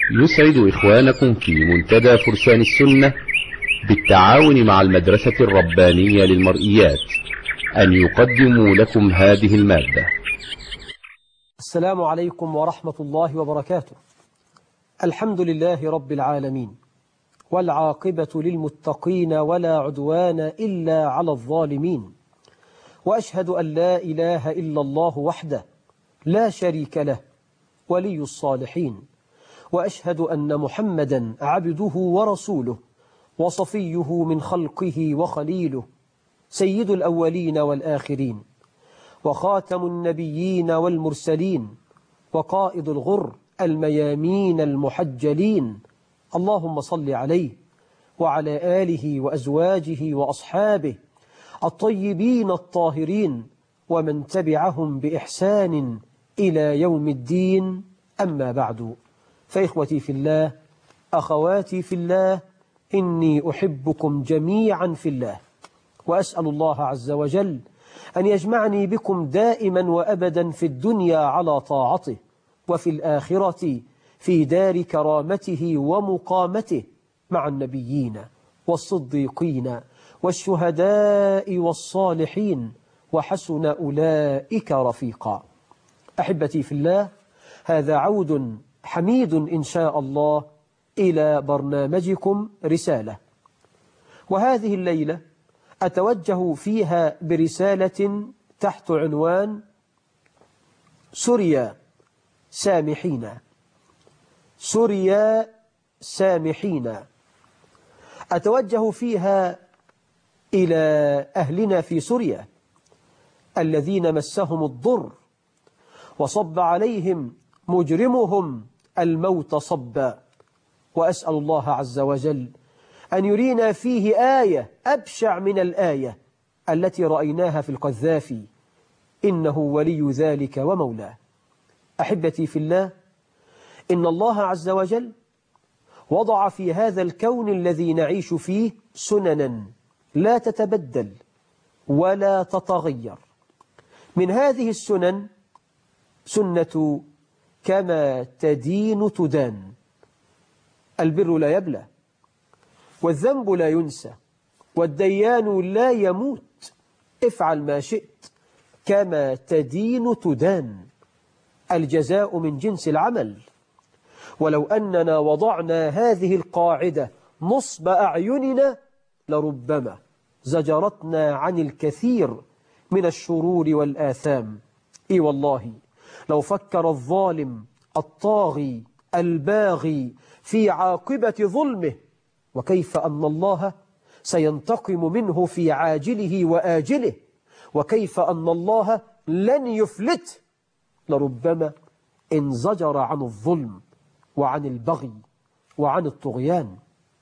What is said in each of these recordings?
يسعد إخوانكم في منتدى فرسان السنة بالتعاون مع المدرسة الربانية للمرئيات أن يقدموا لكم هذه المادة. السلام عليكم ورحمة الله وبركاته. الحمد لله رب العالمين، والعاقبة للمتقين ولا عدوان إلا على الظالمين، وأشهد أن لا إله إلا الله وحده لا شريك له ولي الصالحين، وأشهد أن محمدا عبده ورسوله وصفيه من خلقه وخليله، سيد الأولين والآخرين، وخاتم النبيين والمرسلين، وقائد الغر الميامين المحجلين. اللهم صل عليه وعلى آله وأزواجه وأصحابه الطيبين الطاهرين ومن تبعهم بإحسان إلى يوم الدين. أما بعد، فإخوتي في الله، أخواتي في الله، إني أحبكم جميعا في الله، وأسأل الله عز وجل أن يجمعني بكم دائما وأبدا في الدنيا على طاعته، وفي الآخرة في دار كرامته ومقامته مع النبيين والصديقين والشهداء والصالحين، وحسن أولئك رفيقا. أحبتي في الله، هذا عود حميد إن شاء الله إلى برنامجكم رسالة، وهذه الليلة أتوجه فيها برسالة تحت عنوان سوريا سامحين. سوريا سامحين. أتوجه فيها إلى أهلنا في سوريا الذين مسهم الضر وصب عليهم مجرمهم الموت صبا، وأسأل الله عز وجل أن يرينا فيه آية أبشع من الآية التي رأيناها في القذافي، إنه ولي ذلك ومولاه. أحبتي في الله، إن الله عز وجل وضع في هذا الكون الذي نعيش فيه سننا لا تتبدل ولا تتغير. من هذه السنن سنة كما تدين تدان. البر لا يبلى، والذنب لا ينسى، والديان لا يموت. افعل ما شئت كما تدين تدان. الجزاء من جنس العمل. ولو أننا وضعنا هذه القاعدة نصب أعيننا لربما زجرتنا عن الكثير من الشرور والآثام. إي والله، لو فكر الظالم الطاغي الباغي في عاقبة ظلمه وكيف أن الله سينتقم منه في عاجله وآجله، وكيف أن الله لن يفلته، لربما انزجر عن الظلم وعن البغي وعن الطغيان.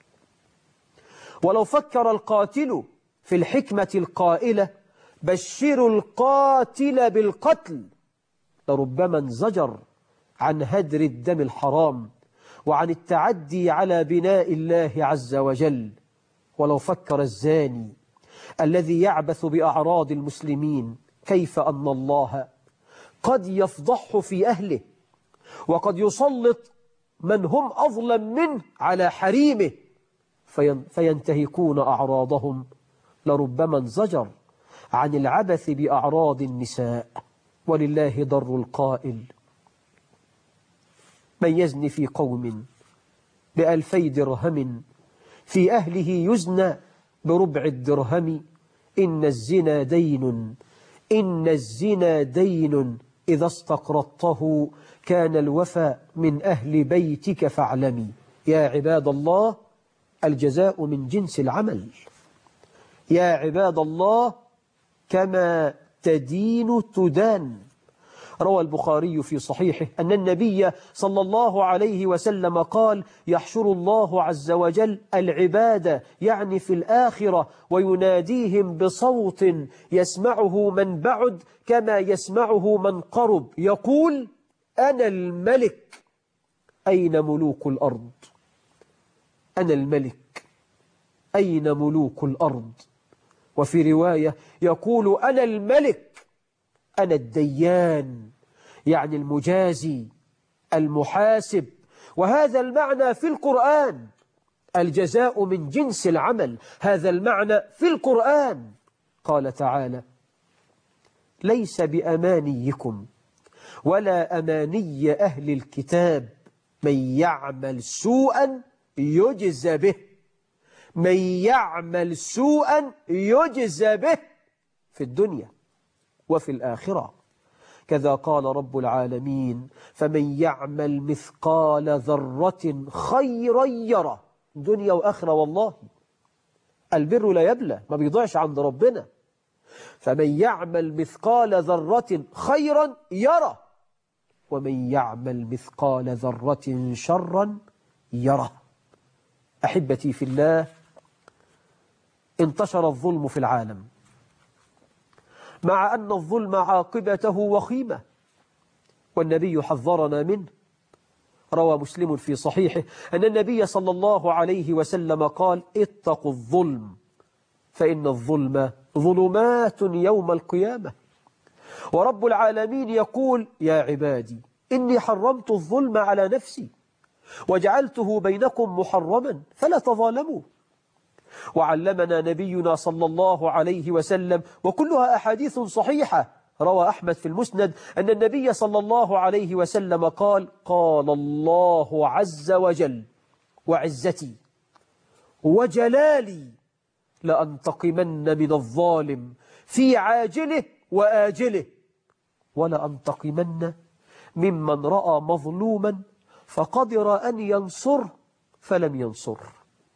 ولو فكر القاتل في الحكمة القائلة بشروا القاتل بالقتل، لربما انزجر عن هدر الدم الحرام وعن التعدي على بناء الله عز وجل. ولو فكر الزاني الذي يعبث بأعراض المسلمين كيف أن الله قد يفضحه في أهله، وقد يسلط من هم أظلم منه على حريمه فينتهكون أعراضهم، لربما انزجر عن العبث بأعراض النساء. ولله ضر القائل من يزن في قوم ب2000 درهم في أهله يزنى بربع الدرهم. إن الزنا دين، إن الزنا دين، إذا استقرضته كان الوفى من أهل بيتك فاعلمي. يا عباد الله، الجزاء من جنس العمل. يا عباد الله، كما تدين تدان. روى البخاري في صحيحه أن النبي صلى الله عليه وسلم قال يحشر الله عز وجل العباد يعني في الآخرة ويناديهم بصوت يسمعه من بعد كما يسمعه من قرب، يقول أنا الملك أين ملوك الأرض؟ أنا الملك أين ملوك الأرض؟ وفي رواية يقول أنا الملك أنا الديان، يعني المجازي المحاسب وهذا المعنى في القرآن. الجزاء من جنس العمل، هذا المعنى في القرآن. قال تعالى: ليس بأمانيكم ولا أماني أهل الكتاب من يعمل سوءا يجزى به، من يعمل سوءا يجزى به في الدنيا وفي الآخرة. كذا قال رب العالمين: فمن يعمل مثقال ذرة خيرا يره. دنيا وآخرة، والله البر لا يبلى، ما بيضيعش عند ربنا. فمن يعمل مثقال ذرة خيرا يره، ومن يعمل مثقال ذرة شرا يره. أحبتي في الله، انتشر الظلم في العالم، مع أن الظلم عاقبته وخيمة، والنبي حذرنا منه. روى مسلم في صحيحه أن النبي صلى الله عليه وسلم قال: اتقوا الظلم فإن الظلم ظلمات يوم القيامة. ورب العالمين يقول: يا عبادي إني حرمت الظلم على نفسي وجعلته بينكم محرما فلا تظالموا. وعلمنا نبينا صلى الله عليه وسلم، وكلها أحاديث صحيحة. روى أحمد في المسند أن النبي صلى الله عليه وسلم قال: قال الله عز وجل: وعزتي وجلالي لأنتقمن من الظالم في عاجله وآجله، ولأنتقمن ممن رأى مظلوما فقدر أن ينصره فلم ينصره.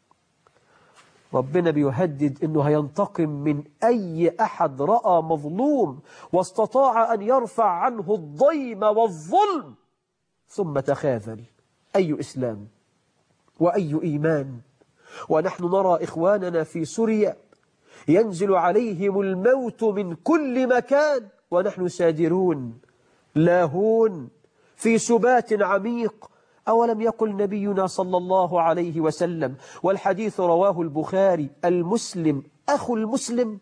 ربنا بيهدد أنه هينتقم من أي أحد رأى مظلوم واستطاع أن يرفع عنه الضيم والظلم ثم تخاذل. أي إسلام وأي إيمان، ونحن نرى إخواننا في سوريا ينزل عليهم الموت من كل مكان ونحن سادرون لاهون في سبات عميق. أولم يقل نبينا صلى الله عليه وسلم، والحديث رواه البخاري: المسلم أخو المسلم.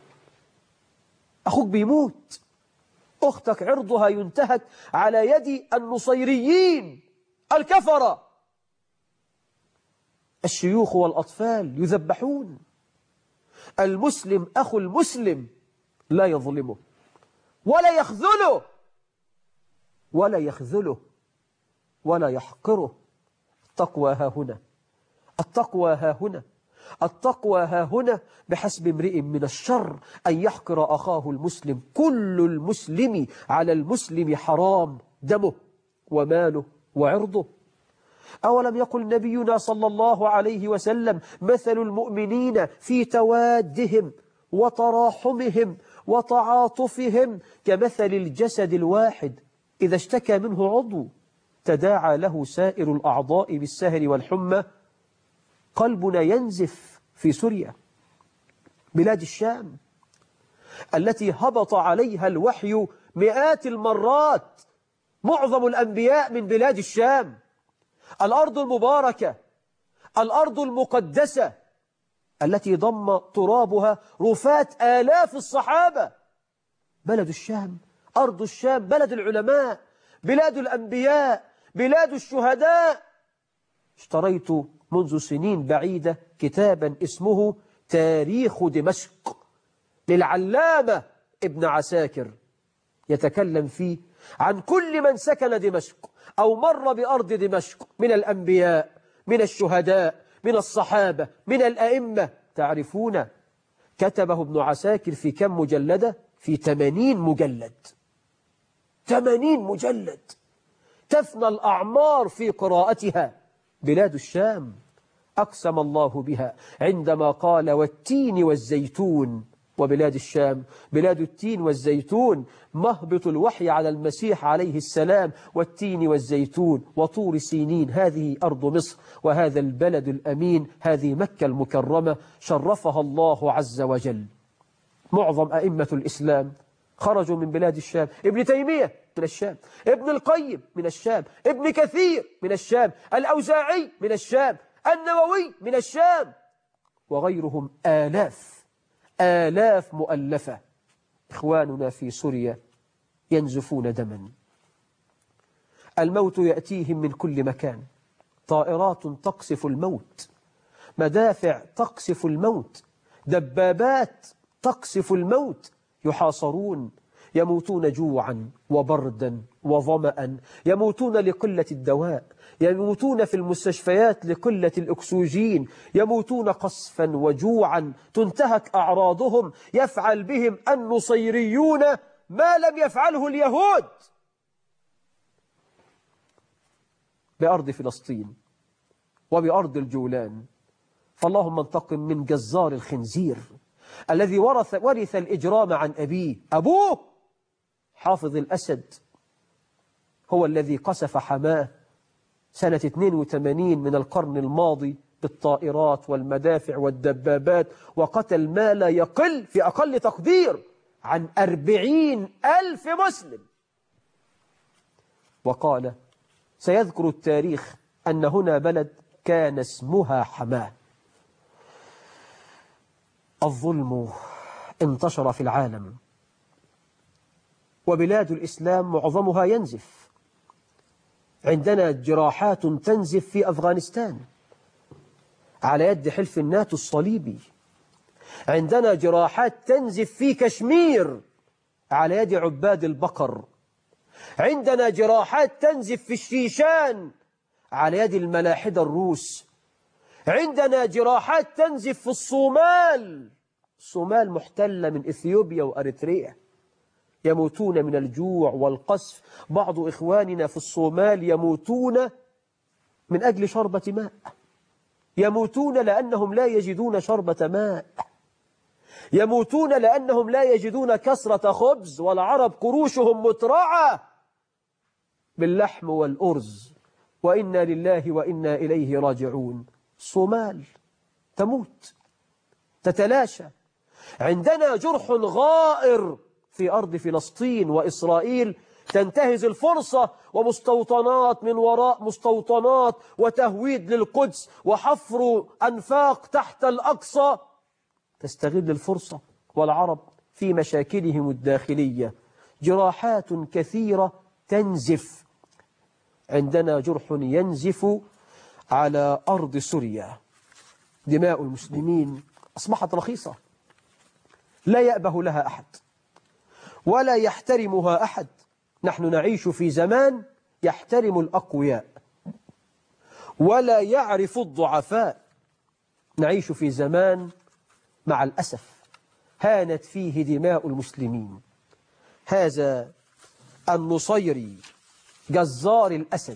أخوك بيموت، أختك عرضها ينتهك على يد النصيريين الكفرة، الشيوخ والأطفال يذبحون. المسلم أخو المسلم لا يظلمه ولا يخذله ولا يخذله ولا يحقره. التقوى ها هنا، التقوى ها هنا، التقوى ها هنا. بحسب امرئ من الشر أن يحقر أخاه المسلم. كل المسلم على المسلم حرام، دمه وماله وعرضه. أولم يقل نبينا صلى الله عليه وسلم: مثل المؤمنين في توادهم وتراحمهم وتعاطفهم كمثل الجسد الواحد إذا اشتكى منه عضو تداعى له سائر الأعضاء بالسهر والحمى. قلبنا ينزف في سوريا، بلاد الشام التي هبط عليها الوحي مئات المرات. معظم الأنبياء من بلاد الشام، الأرض المباركة، الأرض المقدسة التي ضم ترابها رفات آلاف الصحابة. بلد الشام، أرض الشام، بلد العلماء، بلاد الأنبياء، بلاد الشهداء. اشتريت منذ سنين بعيدة كتابا اسمه تاريخ دمشق للعلامة ابن عساكر، يتكلم فيه عن كل من سكن دمشق أو مر بأرض دمشق من الأنبياء، من الشهداء، من الصحابة، من الأئمة. تعرفون كتبه ابن عساكر في كم مجلدة؟ في 80 مجلد. 80 مجلد، تفنى الأعمار في قراءتها. بلاد الشام أقسم الله بها عندما قال: والتين والزيتون. وبلاد الشام بلاد التين والزيتون، مهبط الوحي على المسيح عليه السلام. والتين والزيتون وطور سينين، هذه أرض مصر، وهذا البلد الأمين، هذه مكة المكرمة شرفها الله عز وجل. معظم أئمة الإسلام خرجوا من بلاد الشام. ابن تيمية من الشام، ابن القيم من الشام، ابن كثير من الشام، الأوزاعي من الشام، النووي من الشام، وغيرهم آلاف مؤلفة. إخواننا في سوريا ينزفون دما، الموت يأتيهم من كل مكان، طائرات تقصف الموت، مدافع تقصف الموت، دبابات تقصف الموت، يحاصرون، يموتون جوعا وبردا وظمأ، يموتون لقلة الدواء، يموتون في المستشفيات لقلة الأكسجين، يموتون قصفا وجوعا، تنتهك أعراضهم، يفعل بهم النصيريون ما لم يفعله اليهود بأرض فلسطين وبأرض الجولان. فاللهم انتقم من جزار الخنزير الذي ورث الإجرام عن أبيه. أبوه حافظ الأسد هو الذي قصف حماه سنة 82 من القرن الماضي بالطائرات والمدافع والدبابات، وقتل ما لا يقل في أقل تقدير عن 40,000 مسلم. وقال: سيذكر التاريخ أن هنا بلد كان اسمها حماه. الظلم انتشر في العالم، وبلاد الإسلام معظمها ينزف. عندنا جراحات تنزف في أفغانستان على يد حلف الناتو الصليبي، عندنا جراحات تنزف في كشمير على يد عباد البقر، عندنا جراحات تنزف في الشيشان على يد الملاحدة الروس، عندنا جراحات تنزف في الصومال. الصومال محتلة من إثيوبيا وأريتريا، يموتون من الجوع والقصف. بعض إخواننا في الصومال يموتون من أجل شربة ماء، يموتون لأنهم لا يجدون شربة ماء، يموتون لأنهم لا يجدون كسرة خبز، والعرب قروشهم مترعة باللحم والأرز. وإنا لله وإنا إليه راجعون. الصومال تموت، تتلاشى. عندنا جرح غائر في أرض فلسطين وإسرائيل، تنتهز الفرصة، ومستوطنات من وراء مستوطنات، وتهويد للقدس، وحفر أنفاق تحت الأقصى، تستغل الفرصة. والعرب في مشاكلهم الداخلية جراحات كثيرة تنزف. عندنا جرح ينزف على أرض سوريا، دماء المسلمين أصبحت رخيصة، لا يأبه لها أحد ولا يحترمها أحد. نحن نعيش في زمان يحترم الأقوياء ولا يعرف الضعفاء. نعيش في زمان مع الأسف هانت فيه دماء المسلمين. هذا النصيري جزار الأسد،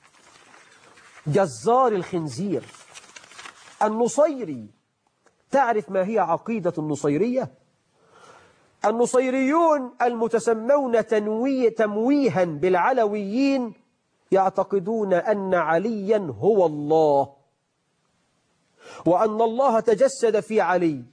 جزار الخنزير، النصيري. تعرف ما هي عقيدة النصيرية؟ النصيريون المتسمون تمويها بالعلويين يعتقدون أن عليا هو الله، وأن الله تجسد في علي،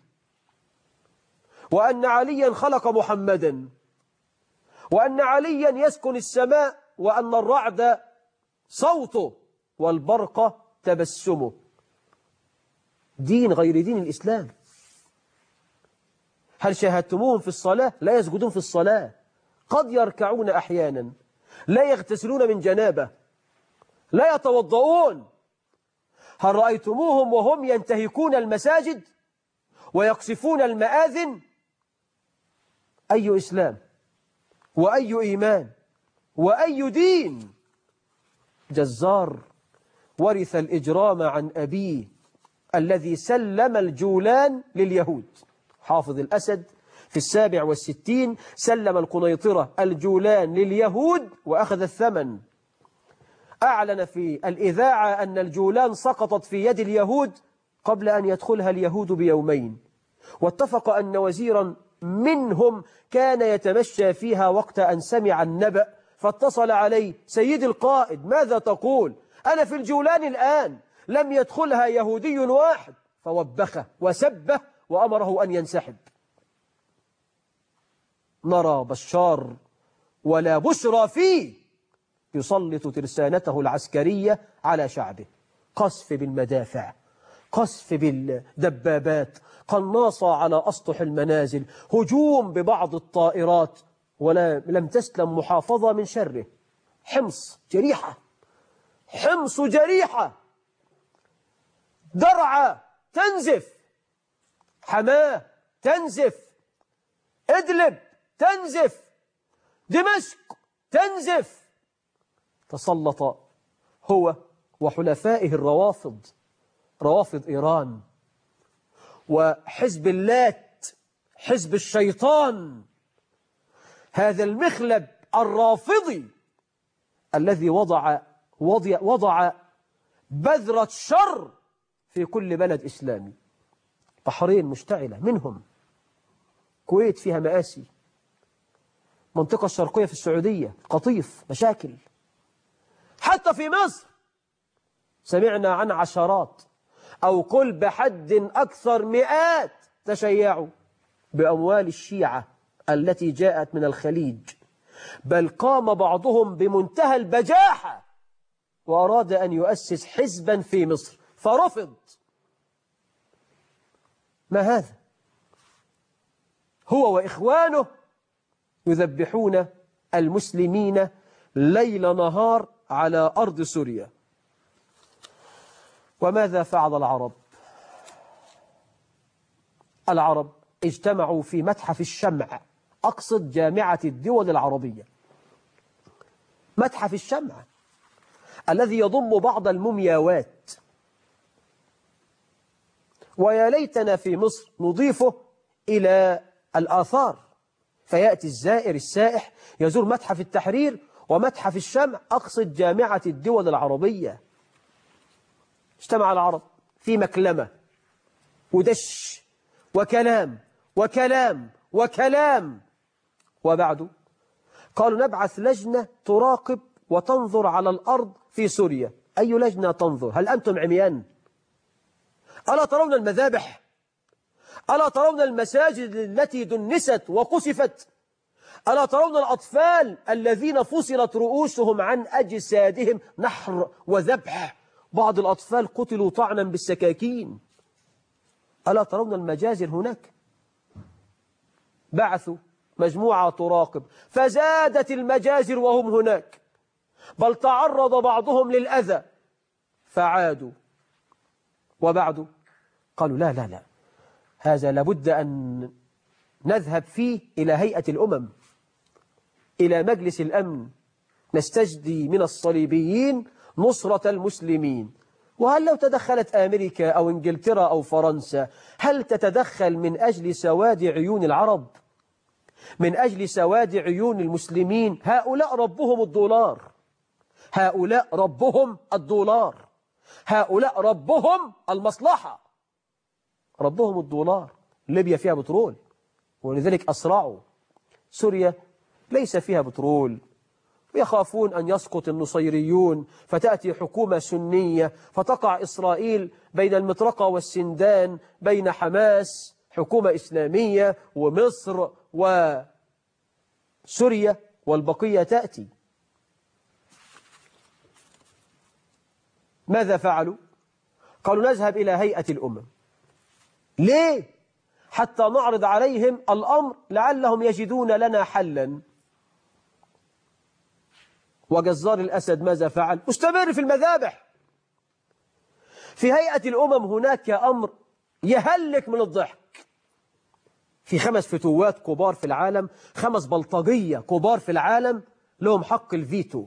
وأن عليا خلق محمدا، وأن عليا يسكن السماء، وأن الرعد صوته والبرق تبسمه. دين غير دين الإسلام. هل شاهدتموهم في الصلاة؟ لا يسجدون في الصلاة، قد يركعون أحيانا، لا يغتسلون من جنابة، لا يتوضؤون. هل رأيتموهم وهم ينتهكون المساجد ويقصفون المآذن؟ أي إسلام وأي إيمان وأي دين؟ جزار ورث الإجرام عن أبيه الذي سلم الجولان لليهود. حافظ الأسد في 67 سلم القنيطرة الجولان لليهود وأخذ الثمن. أعلن في الإذاعة أن الجولان سقطت في يد اليهود قبل أن يدخلها اليهود بيومين، واتفق أن وزيرا منهم كان يتمشى فيها وقت أن سمع النبأ، فاتصل عليه: سيد القائد، ماذا تقول؟ أنا في الجولان الآن، لم يدخلها يهودي واحد. فوبخه وسبه وأمره أن ينسحب. نرى بشار ولا بشرى فيه يسلط ترسانته العسكرية على شعبه، قصف بالمدافع، قصف بالدبابات، قناصة على أسطح المنازل، هجوم ببعض الطائرات، ولم تسلم محافظة من شره. حمص جريحة، حمص جريحة، درعا تنزف، حماه تنزف، إدلب تنزف، دمشق تنزف. تسلط هو وحلفائه الروافض، روافض إيران وحزب اللات، حزب الشيطان، هذا المخلب الرافضي الذي وضع بذرة شر في كل بلد إسلامي. بحرين مشتعلة منهم، كويت فيها مآسي، منطقة الشرقية في السعودية قطيف مشاكل، حتى في مصر سمعنا عن عشرات أو قل بحد أكثر مئات تشيعوا بأموال الشيعة التي جاءت من الخليج، بل قام بعضهم بمنتهى البجاحة وأراد أن يؤسس حزبا في مصر فرفض. ما هذا؟ هو وإخوانه يذبحون المسلمين ليل نهار على أرض سوريا. وماذا فعل العرب؟ العرب اجتمعوا في متحف الشمع، أقصد جامعة الدول العربية، متحف الشمع الذي يضم بعض المومياوات. ويا ليتنا في مصر نضيفه إلى الآثار، فيأتي الزائر السائح يزور متحف التحرير ومتحف الشمع، أقصد جامعة الدول العربية. اجتمع العرب في مكلمة ودش وكلام وكلام وكلام، وبعده قالوا نبعث لجنة تراقب وتنظر على الأرض في سوريا. أي لجنة تنظر؟ هل أنتم عميان؟ ألا ترون المذابح؟ ألا ترون المساجد التي دنست وقصفت؟ ألا ترون الأطفال الذين فصلت رؤوسهم عن أجسادهم نحر وذبح؟ بعض الأطفال قتلوا طعنا بالسكاكين. ألا ترون المجازر هناك؟ بعثوا مجموعة تراقب فزادت المجازر وهم هناك، بل تعرض بعضهم للأذى فعادوا. وبعده قالوا لا لا لا، هذا لابد أن نذهب فيه إلى هيئة الأمم، إلى مجلس الأمن، نستجدي من الصليبيين نصرة المسلمين. وهل لو تدخلت أمريكا أو إنجلترا أو فرنسا، هل تتدخل من أجل سواد عيون العرب؟ من أجل سواد عيون المسلمين؟ هؤلاء ربهم الدولار، هؤلاء ربهم الدولار، هؤلاء ربهم المصلحة، ربهم الدولار. ليبيا فيها بترول ولذلك أسرعوا. سوريا ليس فيها بترول، يخافون أن يسقط النصيريون فتأتي حكومة سنية فتقع إسرائيل بين المطرقة والسندان، بين حماس حكومة إسلامية ومصر وسوريا والبقية تأتي. ماذا فعلوا؟ قالوا نذهب إلى هيئة الأمم. ليه؟ حتى نعرض عليهم الأمر لعلهم يجدون لنا حلا. وجزار الأسد ماذا فعل؟ مستمر في المذابح. في هيئة الأمم هناك أمر يهلك من الضحك. في 5 فتوات كبار في العالم، 5 بلطجية كبار في العالم لهم حق الفيتو.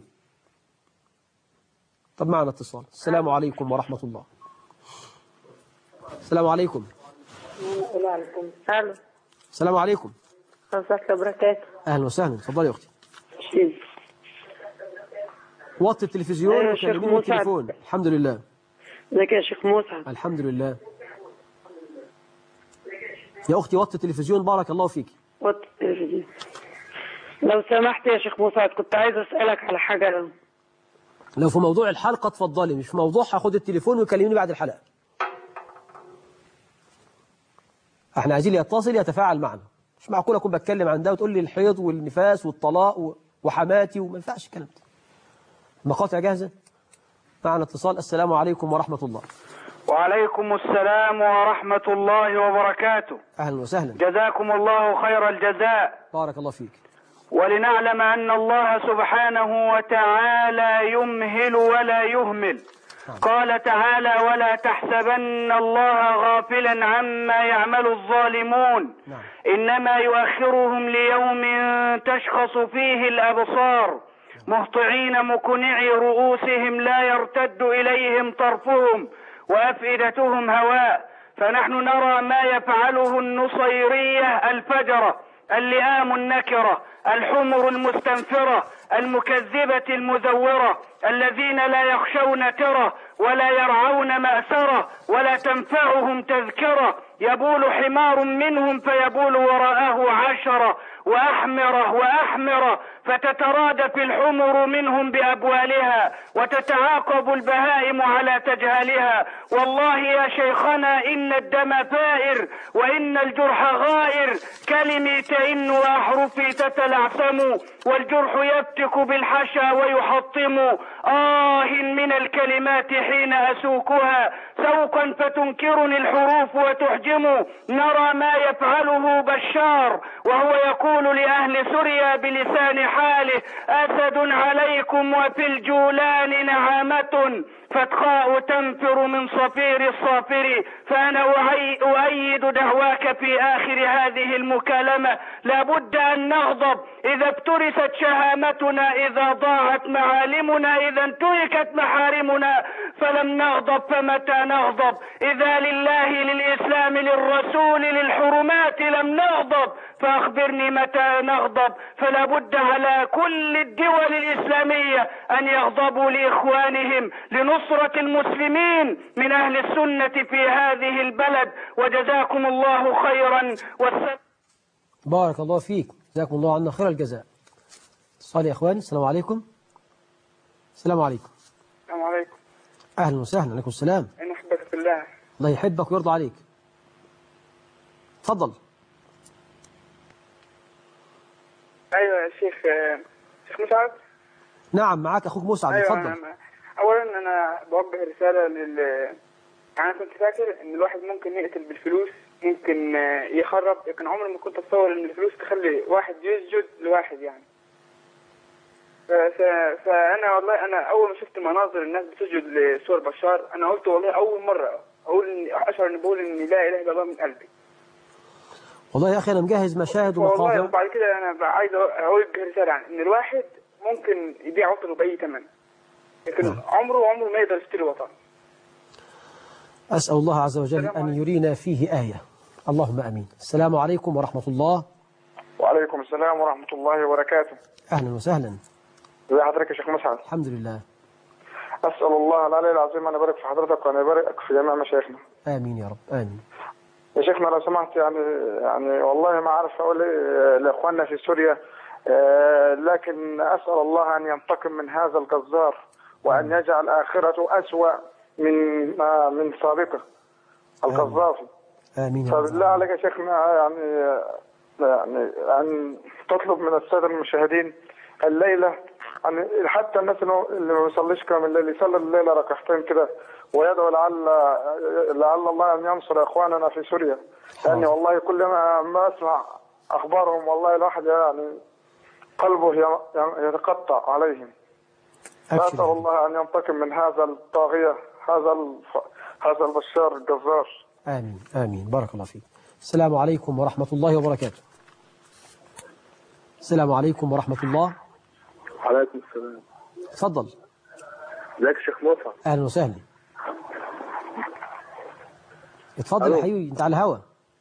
طب معنا اتصال. السلام عليكم ورحمة الله. السلام عليكم. وعليكم السلام. السلام عليكم. ورحمة الله وبركاته. أهلا وسهلا، اتفضلي يا أختي. وطي التلفزيون وكلميني التليفون. الحمد لله. ازيك يا شيخ موسى؟ الحمد لله. يا أختي وطي التلفزيون بارك الله فيك. وطي التلفزيون. لو سمحت يا شيخ موسى كنت عايز أسألك على حاجة. لو في موضوع الحلقة اتفضلي، مش في موضوع هاخد التليفون ويكلمني بعد الحلقة. احنا عايزين يتصل يتفاعل معنا. مش معقول أكون بتكلم عن ده وتقول لي الحيض والنفاس والطلاق وحماتي وما ينفعش الكلام ده. المقاطع جاهزة؟ معنا اتصال. السلام عليكم ورحمة الله. وعليكم السلام ورحمة الله وبركاته. أهلا وسهلا. جزاكم الله خير الجزاء. بارك الله فيك. ولنعلم أن الله سبحانه وتعالى يمهل ولا يهمل، قال تعالى: ولا تحسبن الله غافلا عما يعمل الظالمون إنما يؤخرهم ليوم تشخص فيه الأبصار مهطعين مقنعي رؤوسهم لا يرتد إليهم طرفهم وأفئدتهم هواء. فنحن نرى ما يفعله النصيرية الفجرة اللئام النكرة الحمر المستنفرة المكذبة المزورة الذين لا يخشون ترة ولا يرعون مأسرة ولا تنفعهم تذكرة. يبول حمار منهم فيبول وراءه عشرة وأحمرة وأحمرة فتترادف الحمر منهم بأبوالها وتتعاقب البهائم على تجهالها. والله يا شيخنا إن الدم ثائر وإن الجرح غائر كلمي تئن وأحرفي تتلعثم والجرح يفتك بالحشا ويحطم. من الكلمات حين أسوقها سوقا فتنكرني الحروف وتحجم. نرى ما يفعله بشار وهو يقول لأهل سوريا بلسان حاله: أسد عليكم وفي الجولان نعامة فتخاء تنفر من صفير الصافر. فأنا أؤيد دعواك في آخر هذه المكالمة. لابد أن نغضب إذا ابترست شهامتنا، إذا ضاعت معالمنا، إذا انتهكت محارمنا فلم نغضب فمتى نغضب؟ إذا لله للإسلام للرسول للحرمات لم نغضب فأخبرني متى نغضب؟ فلا بد على كل الدول الإسلامية أن يغضبوا لإخوانهم لنصرة المسلمين من أهل السنة في هذه البلد. وجزاكم الله خيرا بارك الله فيك، جزاكم الله عنا خير الجزاء. الصالح يا إخوان، السلام عليكم. السلام عليكم. السلام عليكم. أهلا وسهلا. عليكم السلام. أنا أحبك في الله. الله يحبك ويرضى عليك. تفضل. أيوة يا شيخ مسعد. نعم معك أخوك مسعد. أيوة. تفضل. أولا أنا بوجه رسالة أنا كنت فاكر إن الواحد ممكن يقتل بالفلوس، ممكن يخرب، لكن عمري ما كنت أتصور إن الفلوس تخلي واحد يسجد لواحد يعني. فأنا والله أنا أول ما شفت مناظر الناس بتسجد لصور بشار أنا قلت والله أول مرة أشعر إني بقول إن لا إله إلا الله من قلبي. والله يا أخي أنا مجهز مشاهد ومقاطع. والله وبعد كده أنا عايز أوجه رسالة عن إن الواحد ممكن يبيع وطنه بأي ثمن، لكن عمره ما يقدر يشتري وطن. أسأل الله عز وجل أن يرينا فيه آية. اللهم أمين. السلام عليكم ورحمة الله. وعليكم السلام ورحمة الله وبركاته. أهلا وسهلا. ازي حضرتك يا شيخ مسعد؟ الحمد لله. أسأل الله العلي العظيم أن يبارك في حضرتك وأن يبارك في جميع مشايخنا. آمين يا رب. آمين. يا شيخنا لو سمحت يعني والله ما عارف أقول إيه لإخواننا في سوريا، لكن أسأل الله أن ينتقم من هذا الجزار وأن يجعل آخرته أسوأ من سابقه القذافي. آمين. فبالله عليك يا شيخنا يعني أن تطلب من السادة المشاهدين الليلة يعني حتى الناس اللي ما بيصليش كامل الليل يصلي الليلة ركعتين كده ويدعو لعل الله أن ينصر إخواننا في سوريا، لأني والله كل ما أسمع أخبارهم والله الواحد يعني قلبه يتقطع عليهم. فأسأل الله أن ينتقم من هذا الطاغية هذا البشار الجزار. آمين. آمين. بارك الله فيك. السلام عليكم ورحمة الله وبركاته. السلام عليكم ورحمة الله. وعليكم السلام. تفضل. ازيك يا شيخ موسى؟ أهلا وسهلا. اتفضل يا حبيبي، أنت على الهوا.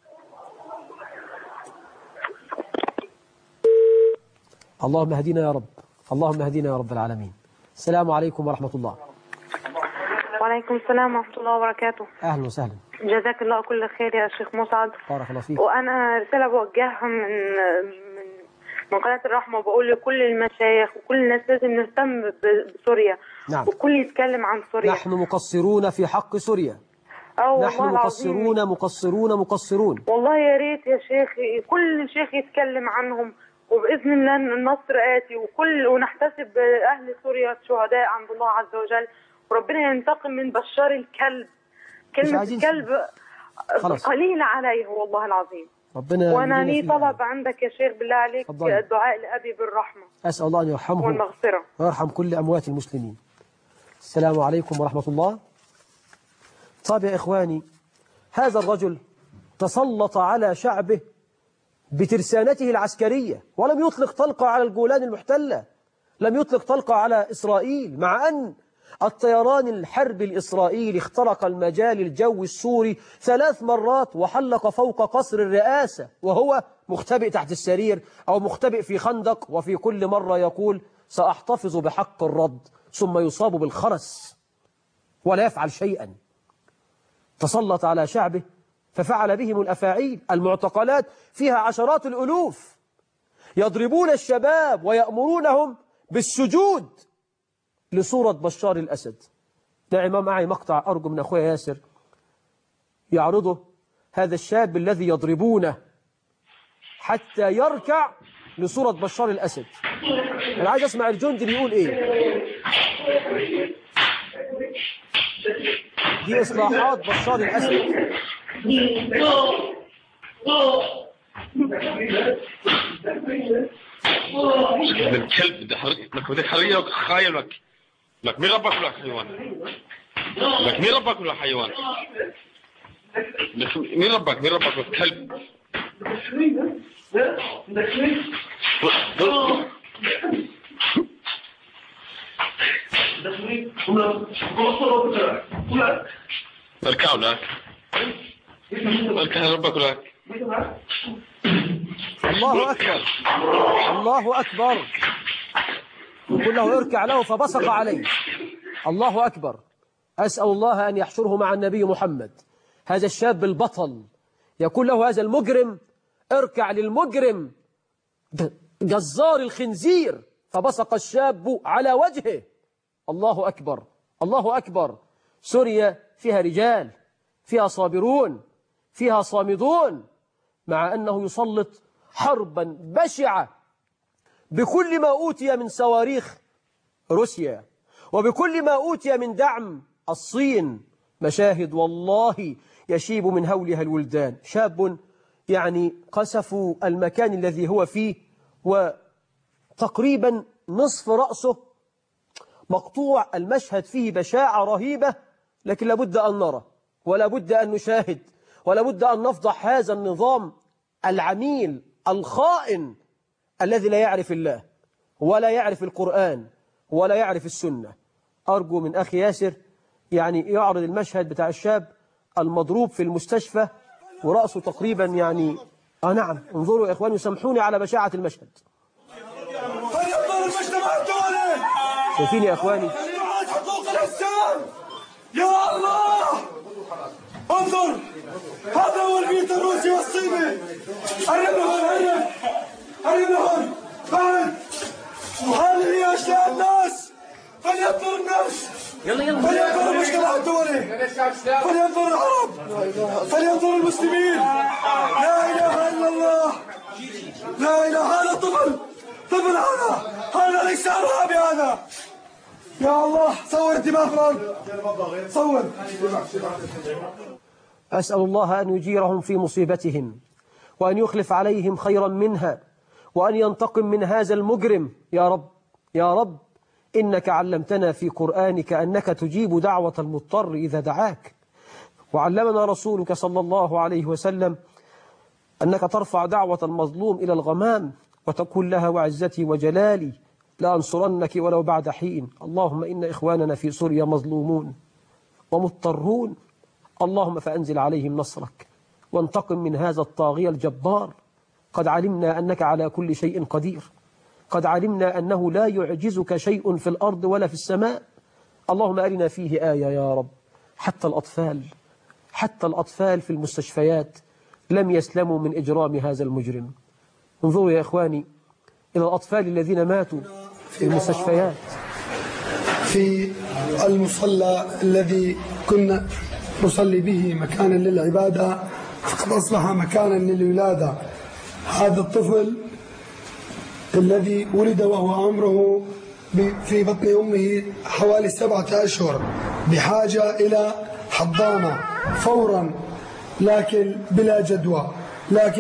اللهم اهدنا يا رب. اللهم اهدنا يا رب العالمين. السلام عليكم ورحمة الله. وعليكم السلام ورحمة الله وبركاته. أهلا وسهلا. جزاك الله كل خير يا شيخ مسعد. بارك الله فيك. وأنا رسالة بوجهها من قناة الرحمة، وبقول لكل المشايخ وكل الناس لازم نهتم بسوريا. نعم. وكل يتكلم عن سوريا. نحن مقصرون في حق سوريا. نحن مقصرون. والله يا ريت يا شيخ كل شيخ يتكلم عنهم، وبإذن الله النصر آتي، ونحتسب أهل سوريا شهداء عند الله عز وجل، وربنا ينتقم من بشار الكلب. كلمة الكلب قليلة عليه والله العظيم. ربنا. وانا لي طلب عندك يا شيخ بالله عليك، الدعاء لأبي بالرحمة. أسأل الله أن يرحمه والمغفرة ويرحم كل أموات المسلمين. السلام عليكم ورحمة الله. طيب يا إخواني، هذا الرجل تسلط على شعبه بترسانته العسكرية ولم يطلق طلقة على الجولان المحتلة، لم يطلق طلقة على إسرائيل، مع أن الطيران الحربي الإسرائيلي اخترق المجال الجوي السوري 3 مرات وحلق فوق قصر الرئاسة وهو مختبئ تحت السرير أو مختبئ في خندق، وفي كل مرة يقول سأحتفظ بحق الرد، ثم يصاب بالخرس ولا يفعل شيئا. تسلط على شعبه ففعل بهم الأفاعيل. المعتقلات فيها عشرات الألوف، يضربون الشباب ويأمرونهم بالسجود لصورة بشار الأسد. نعم، معي مقطع أرجو من أخويا ياسر يعرضه، هذا الشاب الذي يضربونه حتى يركع لصورة بشار الأسد. أنا عايز أسمع الجندي بيقول إيه. دي إصلاحات بشار الأسد. الكلب بدك حرية وخايل لك مين ربك ولا حيوان؟ لك مين ربك ولا حيوان؟ مين ربك الكلب؟ اركعوا لك اركع ربك ولا. الله أكبر، الله أكبر. يقول له اركع له فبصق عليه. الله أكبر. أسأل الله أن يحشره مع النبي محمد. هذا الشاب البطل يقول له هذا المجرم اركع للمجرم جزار الخنزير، فبصق الشاب على وجهه. الله أكبر، الله أكبر. سوريا فيها رجال، فيها صابرون، فيها صامدون، مع أنه يسلط حربا بشعة بكل ما أوتي من صواريخ روسيا وبكل ما أوتي من دعم الصين. مشاهد والله يشيب من هولها الولدان. شاب يعني قصفوا المكان الذي هو فيه وتقريبا نصف رأسه مقطوع. المشهد فيه بشاعة رهيبة، لكن لابد أن نرى ولا بد أن نشاهد ولا بد أن نفضح هذا النظام العميل الخائن الذي لا يعرف الله ولا يعرف القرآن ولا يعرف السنة. أرجو من أخي ياسر يعني يعرض المشهد بتاع الشاب المضروب في المستشفى ورأسه تقريبا يعني نعم. انظروا يا إخواني، سامحوني على بشاعة المشهد. شايفين يا إخواني؟ حقوق الإنسان يا الله. انظر، هذا هو البيت الروسي والصيني. هرب هون بعد. وهذه هي أشلاء الناس. فلينظر الناس، فلينظر المجتمع الدولي، فلينظر العرب، فلينظر المسلمين. لا إله إلا الله، لا إله. هذا طفل هذا ليس إرهابي هذا. يا الله، صور الدماء في الأرض، صور. أسأل الله أن يجيرهم في مصيبتهم وأن يخلف عليهم خيرا منها وأن ينتقم من هذا المجرم. يا رب يا رب، إنك علمتنا في قرآنك أنك تجيب دعوة المضطر إذا دعاك، وعلمنا رسولك صلى الله عليه وسلم أنك ترفع دعوة المظلوم إلى الغمام وتقول لها وعزتي وجلالي لأنصرنك ولو بعد حين. اللهم إن إخواننا في سوريا مظلومون ومضطرون، اللهم فأنزل عليهم نصرك وانتقم من هذا الطاغية الجبار. قد علمنا أنك على كل شيء قدير، قد علمنا أنه لا يعجزك شيء في الأرض ولا في السماء. اللهم أرنا فيه آية يا رب. حتى الأطفال في المستشفيات لم يسلموا من إجرام هذا المجرم. انظروا يا إخواني إلى الأطفال الذين ماتوا في المستشفيات. في المصلى الذي كنا نصلي به مكانا للعبادة فقد أصبح مكانا للولادة. هذا الطفل الذي ولد وهو عمره في بطن أمه حوالي 7 أشهر بحاجة إلى حضانة فورا، لكن بلا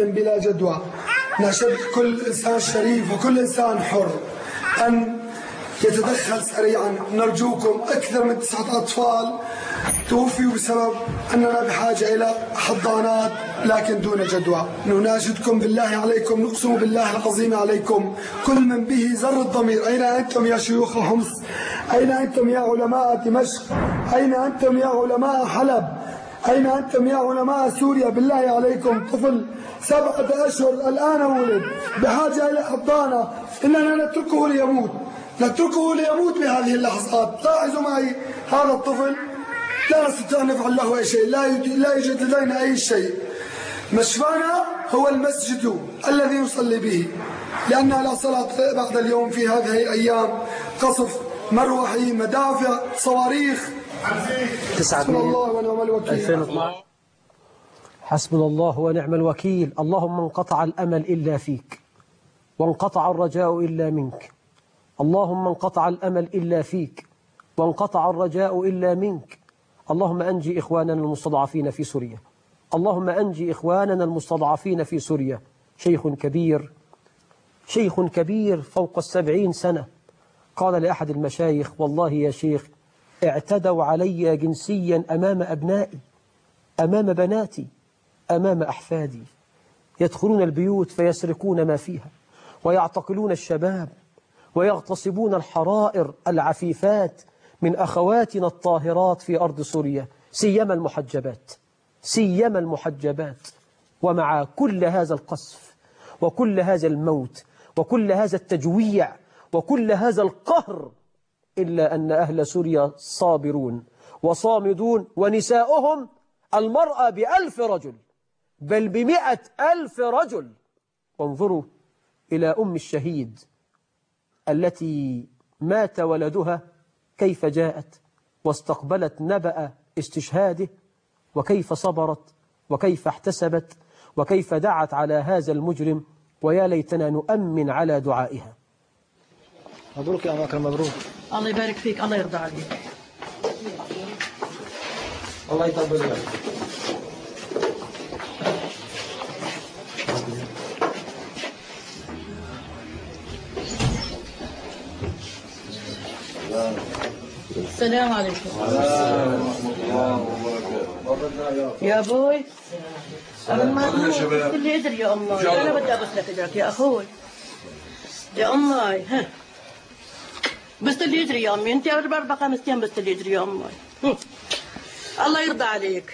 جدوى. نشد كل إنسان شريف وكل إنسان حر أن يتدخل سريعا. نرجوكم. أكثر من 9 أطفال توفيوا بسبب أننا بحاجة إلى حضانات لكن دون جدوى. نناشدكم بالله عليكم، نقسم بالله العظيم عليكم، كل من به زر الضمير، أين أنتم يا شيوخ حمص؟ أين أنتم يا علماء دمشق؟ أين أنتم يا علماء حلب؟ أين أنتم يا علماء سوريا؟ بالله عليكم، طفل 7 أشهر الآن ولد بحاجة إلى حضانة، إننا نتركه ليموت، نتركه ليموت بهذه اللحظات. لاحظوا معي هذا الطفل لا نستطيع أن نفعل له أي شيء، لا يوجد لدينا أي شيء. مشفانا هو المسجد الذي نصلي به، لأن لا صلاة بعد اليوم في هذه الأيام. قصف مروحي، مدافع، صواريخ. حسبنا الله ونعم الوكيل. حسبنا الله ونعم الوكيل. اللهم انقطع الأمل إلا فيك، وانقطع الرجاء إلا منك. اللهم انقطع الأمل إلا فيك، وانقطع الرجاء إلا منك. اللهم أنجي إخواننا المستضعفين في سوريا، اللهم أنجي إخواننا المستضعفين في سوريا. شيخ كبير فوق 70 سنة قال لأحد المشايخ: والله يا شيخ اعتدوا علي جنسيا أمام أبنائي، أمام بناتي، أمام أحفادي. يدخلون البيوت فيسرقون ما فيها، ويعتقلون الشباب، ويغتصبون الحرائر العفيفات من أخواتنا الطاهرات في أرض سوريا، سيما المحجبات. ومع كل هذا القصف وكل هذا الموت وكل هذا التجويع وكل هذا القهر، إلا أن أهل سوريا صابرون وصامدون، ونساؤهم المرأة ب1000 رجل، بل ب100,000 رجل. وانظروا إلى أم الشهيد التي مات ولدها كيف جاءت واستقبلت نبأ استشهاده، وكيف صبرت وكيف احتسبت وكيف دعت على هذا المجرم. ويا ليتنا نؤمن على دعائها. مبروك يا مكرم، مبروك. الله يبارك فيك، الله يرضى عليك. الله يطول عليك. السلام عليكم. يا ابوي قبل ما تموت اللي يدري يا امي، انا بدي ابص لك اجرك يا اخوي يا امي. ها بس اللي يدري يا امي، انت 4-5 ايام بس اللي يدري يا امي. الله يرضى عليك.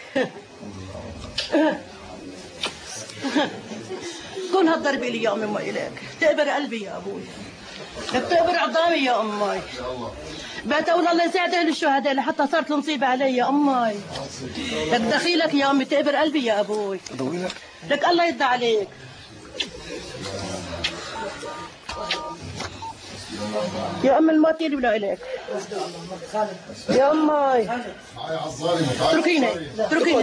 كون هالضرب لي يا امي واليك، تقبر قلبي يا ابوي، بتقبر عظامي يا امي. بتقول الله يساعد اهل الشهداء لحتى صارت المصيبه علي يا امي. لك دخيلك يا امي، تقبر قلبي يا ابوي. لك الله يرضى عليك. يا أم الماتير ولا إليك يا أمي. اتركيني اتركيني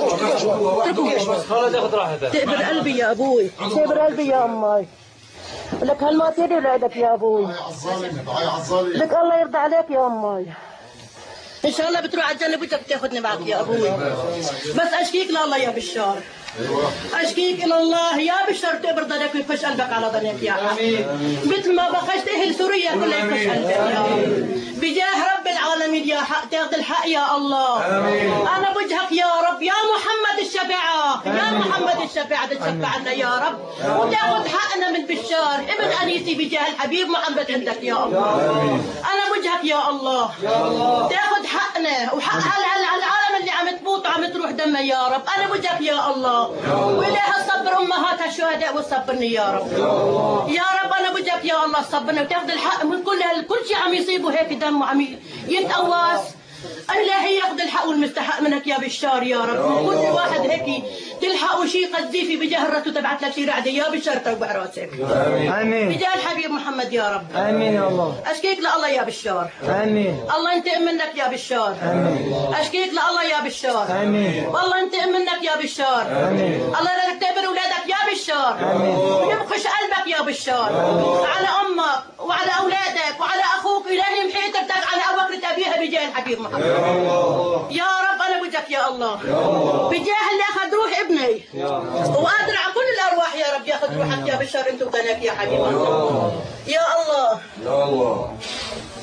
تقبل قلبي يا أبوي، تقبل قلبي يا أمي. لك هالماتير ولا إليك يا أبوي. لك الله يرضى عليك يا أمي. إن شاء الله بتروح على الجنة بدك تاخذني معك يا أبوي. بس أشكيك لله يا بشار، أشكيك إلى الله يا بشار، تقبر ضنك ويفش قلبك على ضنك يا حق، مثل ما بخشت أهل سوريا كلها يفش قلبك يا رب. بجاه رب العالمين يا حق تاخذ الحق يا الله. أنا بوجهك يا رب يا محمد الشفاعة، يا محمد الشفاعة تشفع لنا يا رب وتاخذ حقنا من بشار ابن أنيسي بجاه الحبيب محمد عندك يا الله. أنا بوجهك يا الله تاخذ حقنا وحق العالم اللي عم تموت وعم تروح دمها يا رب. أنا بوجهك يا الله، وإليها الصبر أمهات الشهداء وصبرني يا رب. يا رب أنا بوجهك يا الله صبرنا وتاخذ الحق من كل شيء عم يصيبه هيك دم وعم يتقواس. إلهي ياخذ الحق والمستحق منك يا بشار يا رب. كل واحد هيك تلحقوا شيء قذيفي بجاه الرتو تبعت لك شيء رعدة يا بشار توبع راسك. آمين. بجاه الحبيب محمد يا رب. آمين يا الله. أشكيك لله يا بشار. آمين. الله ينتقم منك يا بشار. آمين. أشكيك لله يا بشار. آمين. والله ينتقم منك يا بشار. آمين. الله لا تكتبر أولادك يا بشار. آمين. ويبخش قلبك يا بشار. آمين. على أمك وعلى أولادك وعلى أخوك، إلهي محيطك على أبكرة أبيها بجاه الحبيب محمد. يا رب أنا بوجهك يا الله بجاه اللي أخذ روح ابني وقادر على كل الأرواح يا رب ياخذ روحك يا بشار أنت وضنك يا حبيبي. يا الله يا الله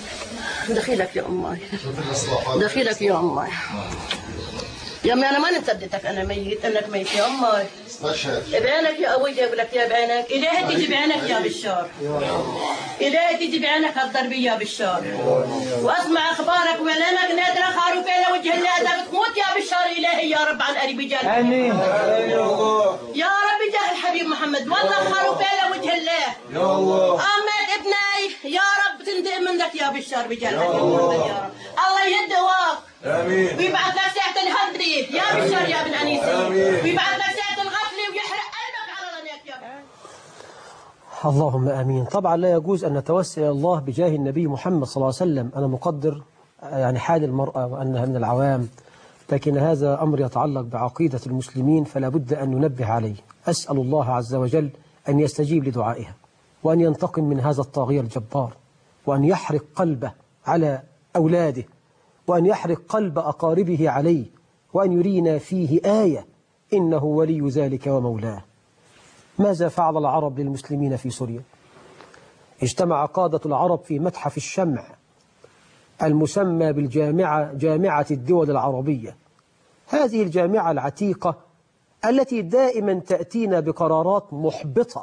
دخيلك يا أمي، دخيلك يا أمي. يا أمي أنا ما نصدقتك أنا ميت، أنك ميت يا أمي. بعينك يا أبوي، جايب لك يا بعينك، إلهي تيجي بعينك يا بشار، إلهي تيجي بعينك الضربية يا بشار، وأسمع أخبارك وإعلانك نادرة خاروفين وجه الله أنت بتموت يا بشار. إلهي يا رب عن قريب جاه آمين يا رب جاه الحبيب محمد، والله خاروفين وجه الله يا الله. أمين ابني يا رب تنتقم منك يا بشار بجاه الحبيب محمد يا رب. الله يهدواك آمين، ويبعث لك ساعة الهدري يا بشار يا ابن أنيسي، ويبعث لك ساعة الغفل ويحرق قلبك على رنيك يا اللهم آمين. طبعا لا يجوز أن نتوسل إلى الله بجاه النبي محمد صلى الله عليه وسلم. أنا مقدر يعني حال المرأة وأنها من العوام، لكن هذا أمر يتعلق بعقيدة المسلمين فلا بد أن ننبه عليه. أسأل الله عز وجل أن يستجيب لدعائها، وأن ينتقم من هذا الطاغية الجبار، وأن يحرق قلبه على أولاده، وأن يحرق قلب أقاربه عليه، وأن يرينا فيه آية إنه ولي ذلك ومولاه. ماذا فعل العرب للمسلمين في سوريا؟ اجتمع قادة العرب في متحف الشمع المسمى جامعة الدول العربية. هذه الجامعة العتيقة التي دائما تأتينا بقرارات محبطة،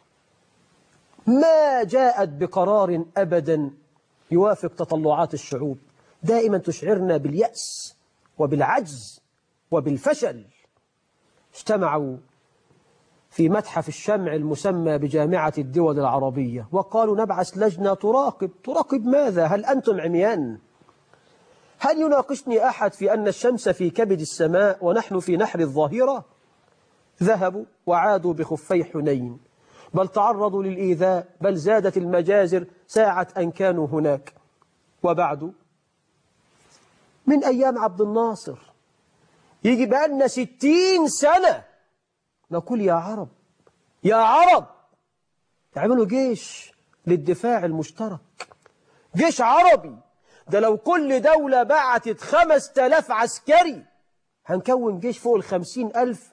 ما جاءت بقرار أبدا يوافق تطلعات الشعوب، دائما تشعرنا باليأس وبالعجز وبالفشل. اجتمعوا في متحف الشمع المسمى بجامعة الدول العربية وقالوا نبعث لجنة تراقب ماذا؟ هل أنتم عميان؟ هل يناقشني أحد في أن الشمس في كبد السماء ونحن في نحر الظاهرة؟ ذهبوا وعادوا بخفي حنين، بل تعرضوا للإيذاء، بل زادت المجازر ساعة أن كانوا هناك. وبعد من أيام عبد الناصر يجي بقالنا 60 سنة نقول يا عرب يا عرب تعملوا جيش للدفاع المشترك، جيش عربي. ده لو كل دولة بعتت 5000 عسكري هنكون جيش فوق 50,000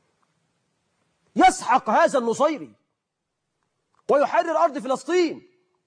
يسحق هذا النصيري ويحرر أرض فلسطين.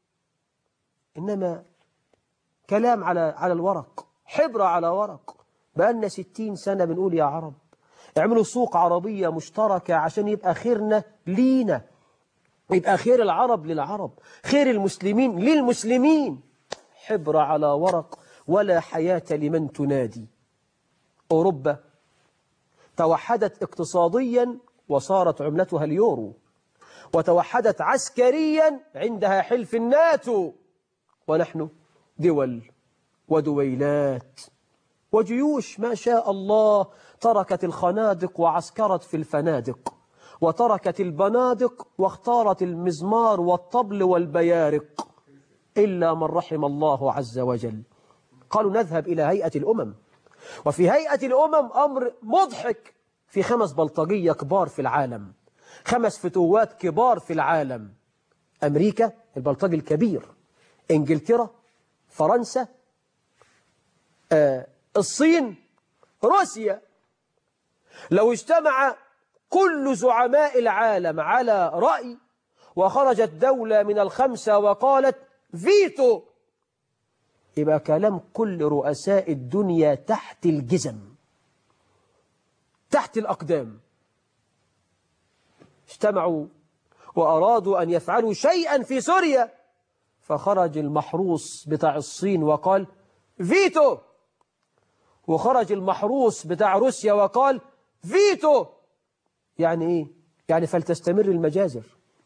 إنما كلام على الورق، حبر على ورق. بقالنا 60 سنة بنقول يا عرب اعملوا سوق عربية مشتركة عشان يبقى خيرنا لينا، يبقى خير العرب للعرب، خير المسلمين للمسلمين. حبر على ورق ولا حياة لمن تنادي. أوروبا توحدت اقتصاديا وصارت عملتها اليورو، وتوحدت عسكريا عندها حلف الناتو، ونحن دول ودويلات وجيوش ما شاء الله تركت الخنادق وعسكرت في الفنادق، وتركت البنادق واختارت المزمار والطبل والبيارق، إلا من رحم الله عز وجل. قالوا نذهب إلى هيئة الأمم، وفي هيئة الأمم أمر مضحك، في 5 بلطجية كبار في العالم، 5 فتوات كبار في العالم: أمريكا البلطجي الكبير، إنجلترا، فرنسا، الصين، روسيا. لو اجتمع كل زعماء العالم على رأي وخرجت دولة من ال5 وقالت فيتو، يبقى كلام كل رؤساء الدنيا تحت الجزم، تحت الأقدام. اجتمعوا وأرادوا أن يفعلوا شيئا في سوريا، فخرج المحروس بتاع الصين وقال فيتو، وخرج المحروس بتاع روسيا وقال فيتو. يعني إيه؟ يعني فلتستمر المجازر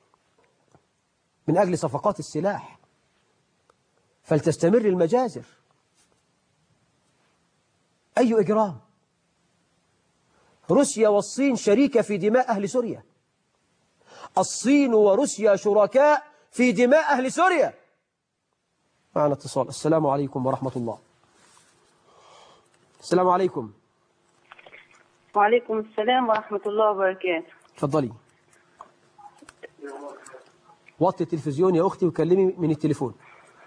من أجل صفقات السلاح، فلتستمر المجازر. أي إجرام؟ روسيا والصين شريكة في دماء أهل سوريا، الصين وروسيا شركاء في دماء أهل سوريا. معنا اتصال. السلام عليكم ورحمة الله. السلام عليكم. وعليكم السلام ورحمة الله وبركاته. تفضلي. وطي التلفزيون يا أختي وكلمي من التليفون.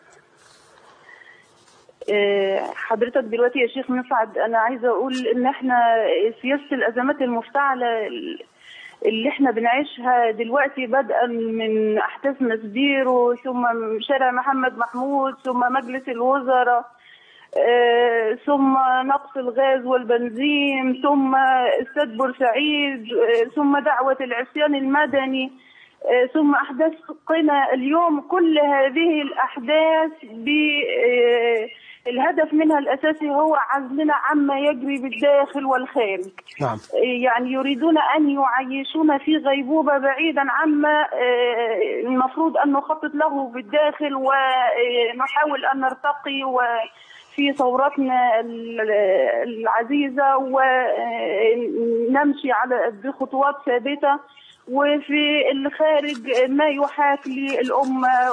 حضرتك دلوقتي يا شيخ مسعد، أنا عايزة أقول إن إحنا سياسة الأزمات المفتعلة اللي احنا بنعيشها دلوقتي، بدءا من احداث مسبيرو، ثم شارع محمد محمود، ثم مجلس الوزراء، ثم نقص الغاز والبنزين، ثم استاد بورسعيد، ثم دعوة العصيان المدني، ثم أحداث قنا اليوم. كل هذه الأحداث الهدف منها الأساسي هو عزلنا عما يجري بالداخل والخارج. نعم. يعني يريدون أن يعيشونا في غيبوبة بعيدا عما المفروض أن نخطط له بالداخل، ونحاول أن نرتقي في ثورتنا العزيزة ونمشي بخطوات ثابتة، وفي الخارج ما يحاك للأمة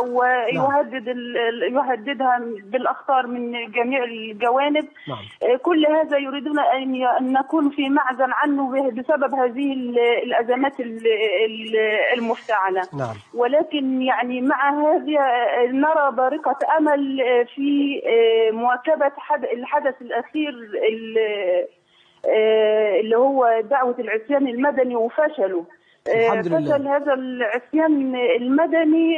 ويهددها بالأخطار من جميع الجوانب. كل هذا يريدون أن نكون في معزل عنه بسبب هذه الأزمات المفتعلة. ولكن يعني مع هذه نرى بارقة أمل في مواكبة الحدث الأخير اللي هو دعوة العصيان المدني وفشله. فشل هذا العصيان المدني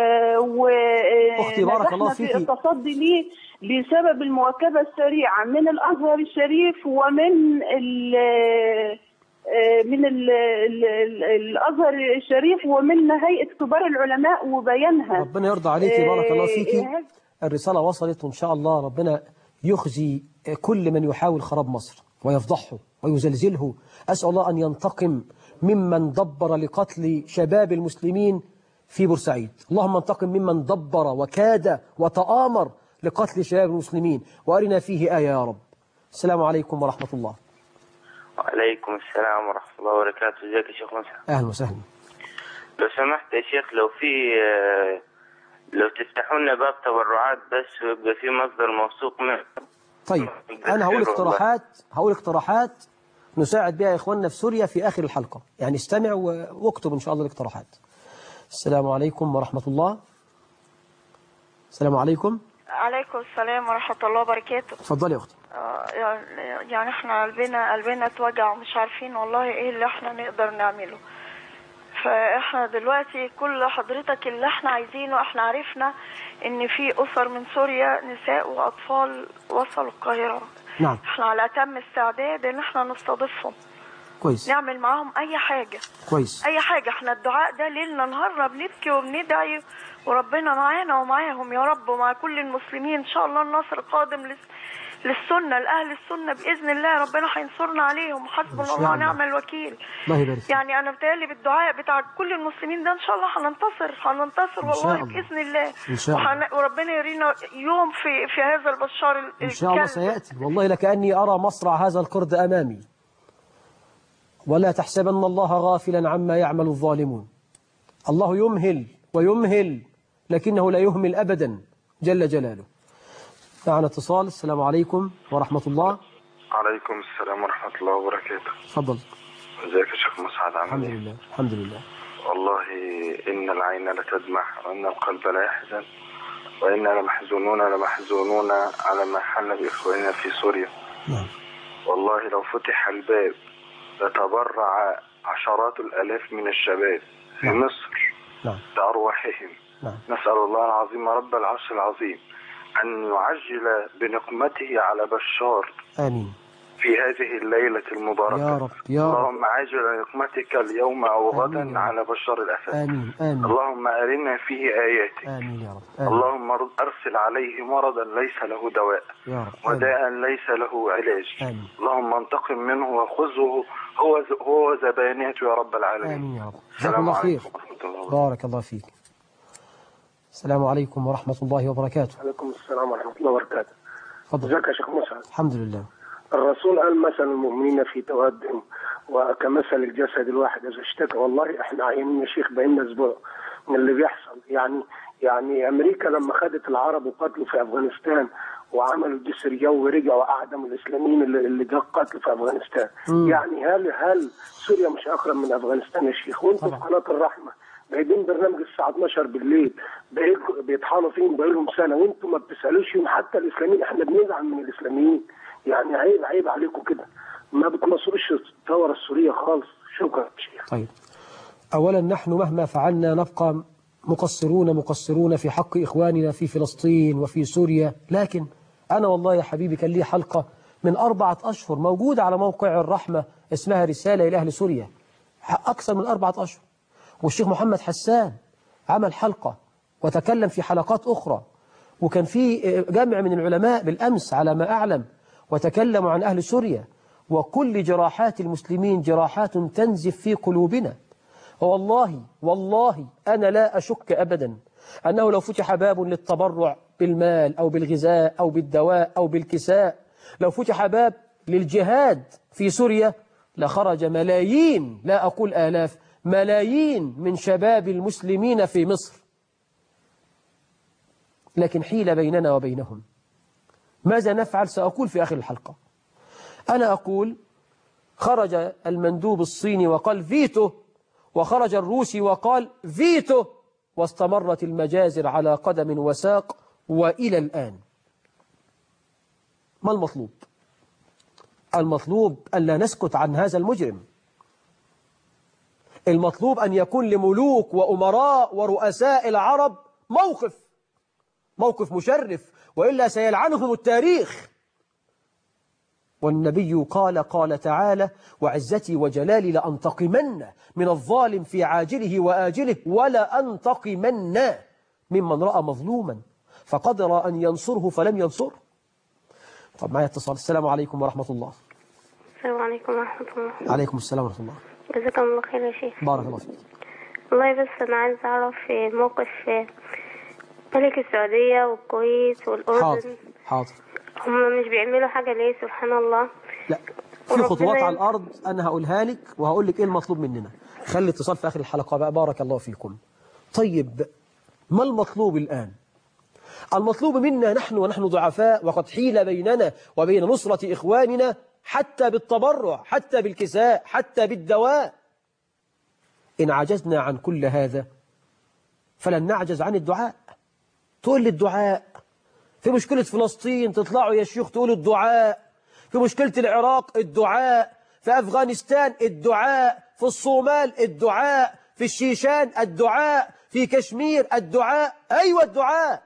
ونجحنا في التصدي ليه بسبب المواكبة السريعة من الأزهر الشريف ومن الأزهر الشريف ومن هيئة كبار العلماء وبيانها. ربنا يرضى عليكي، بارك الله فيكي. الرسالة وصلت، وإن شاء الله ربنا يخزي كل من يحاول خراب مصر ويفضحه ويزلزله. أسأل الله أن ينتقم ممن دبر لقتل شباب المسلمين في بورسعيد. اللهم انتقم ممن دبر وكاد وتآمر لقتل شباب المسلمين، وأرنا فيه آية يا رب. السلام عليكم ورحمة الله. وعليكم السلام ورحمة الله وبركاته. ازيك يا شيخ مسعد؟ أهلا وسهلا. لو سمحت يا شيخ، لو تفتحوا لنا باب تبرعات بس ويبقى في مصدر موثوق منه. طيب أنا هقول اقتراحات نساعد بها إخواننا في سوريا في آخر الحلقة، يعني استمع واكتب إن شاء الله الاقتراحات. السلام عليكم ورحمة الله. السلام عليكم. عليكم السلام ورحمة الله وبركاته. اتفضلي يا أختي. يعني احنا قلبنا اتوجع ومش عارفين والله ايه اللي احنا نقدر نعمله. فاحنا دلوقتي كل حضرتك اللي احنا عايزينه، احنا عرفنا ان في أسر من سوريا نساء وأطفال وصلوا القاهرة. نعم. احنا على أتم استعداد ان احنا نستضيفهم. كويس. نعمل معاهم اي حاجة. كويس. اي حاجة. احنا الدعاء ده ليلنا نهارنا بنبكي وبندعي، وربنا معانا ومعاهم يا رب ومع كل المسلمين. ان شاء الله النصر قادم للسنة، لأهل السنة بإذن الله. ربنا هينصرنا عليهم، حسبنا الله ونعم الوكيل. الله يبارك. يعني أنا بتهيألي بالدعاء بتاع كل المسلمين ده إن شاء الله هننتصر والله بإذن الله. إن شاء الله. وربنا يرينا يوم في هذا البشار إن شاء الله سيأتي. والله لكأني أرى مصرع هذا القرد أمامي. ولا تحسبن الله غافلا عما يعمل الظالمون. الله يمهل ويمهل لكنه لا يهمل أبدا جل جلاله. معنا اتصال. السلام عليكم ورحمة الله. عليكم السلام ورحمة الله وبركاته. تفضل. ازيك يا شيخ مسعد؟ الحمد لله. الحمد لله. والله إن العين لتدمع وإن القلب لا يحزن وإننا لمحزونون على ما حل بإخواننا في سوريا. نعم. والله لو فتح الباب لتبرع عشرات الآلاف من الشباب في مصر بأرواحهم. نسأل الله العظيم رب العرش العظيم أن يعجل بنقمته على بشار. آمين. في هذه الليلة المباركة يا رب يا رب. اللهم عاجل نقمتك اليوم أو غدا على بشار الأسد. آمين آمين. اللهم أرنا فيه آياتك. آمين يا رب. آمين. اللهم أرسل عليه مرضا ليس له دواء يا رب. وداء ليس له علاج. آمين. اللهم انتقم منه وخذه هو زبانيته يا رب العالمين. آمين يا رب. جزاك الله خير. بارك الله فيك. السلام عليكم ورحمة الله وبركاته. عليكم السلام ورحمة الله وبركاته. تفضل. ازيك يا شيخ مسعد؟ الحمد لله. الرسول قال مثل المؤمنين في توادهم وكمثل الجسد الواحد إذا اشتكى. والله احنا عايمين يا شيخ بقينا اسبوع من اللي بيحصل. يعني امريكا لما خدت العرب وقتلوا في افغانستان وعملوا جسر جو ورجعوا اعدموا الاسلاميين اللي جا قتلوا في افغانستان. يعني هل سوريا مش اقرب من افغانستان يا شيخ؟ وانتم في قناه الرحمه جايبين برنامج الساعه 12 بالليل بيطحنوا فيهم بقالهم سنه وانتم ما بتسالوش يوم حتى الاسلاميين. احنا بنزعل من الاسلاميين. يعني عيب عليكم كده، ما بتنصروش الثوره السوريه خالص. شكرا شيخ. طيب، أولا نحن مهما فعلنا نبقى مقصرون في حق إخواننا في فلسطين وفي سوريا، لكن أنا والله يا حبيبي كان لي حلقة من 4 أشهر موجودة على موقع الرحمة اسمها رسالة إلى أهل سوريا، أكثر من 4 أشهر، والشيخ محمد حسان عمل حلقة وتكلم في حلقات أخرى، وكان في جمع من العلماء بالأمس على ما أعلم وتكلموا عن أهل سوريا، وكل جراحات المسلمين جراحات تنزف في قلوبنا. والله أنا لا أشك أبدا أنه لو فتح باب للتبرع بالمال أو بالغذاء أو بالدواء أو بالكساء، لو فتح باب للجهاد في سوريا لخرج ملايين، لا أقول آلاف، ملايين من شباب المسلمين في مصر. لكن حيل بيننا وبينهم. ماذا نفعل؟ سأقول في آخر الحلقة. أنا أقول خرج المندوب الصيني وقال فيتو، وخرج الروسي وقال فيتو، واستمرت المجازر على قدم وساق وإلى الآن. ما المطلوب؟ المطلوب ألا نسكت عن هذا المجرم. المطلوب أن يكون لملوك وأمراء ورؤساء العرب موقف مشرف، وإلا سيلعنهم التاريخ. والنبي قال تعالى: وعزتي وجلالي لأنتقمن من الظالم في عاجله وآجله ولأنتقمن ممن رأى مظلوما فقدر أن ينصره فلم ينصره. طب معي اتصال. السلام عليكم ورحمة الله. السلام عليكم ورحمة الله. عليكم السلام ورحمة الله. جزاكم الله خير يا شيخ. بارك الله فيك. والله بس أنا عايز أعرف موقف ملك السعودية والكويت والأردن. حاضر. هم مش بيعملوا حاجة ليه؟ سبحان الله. لا، في خطوات على الأرض أنا هقولها لك وهقول لك إيه المطلوب مننا. خلي اتصال في آخر الحلقة بقى. بارك الله فيكم. طيب، ما المطلوب الآن؟ المطلوب منا نحن ونحن ضعفاء، وقد حيل بيننا وبين نصرة إخواننا حتى بالتبرع، حتى بالكساء، حتى بالدواء. إن عجزنا عن كل هذا فلن نعجز عن الدعاء. تقول لي الدعاء في مشكلة فلسطين، تطلعوا يا شيوخ تقولوا الدعاء في مشكلة العراق، الدعاء في أفغانستان، الدعاء في الصومال، الدعاء في الشيشان، الدعاء في كشمير، الدعاء. أيوة الدعاء.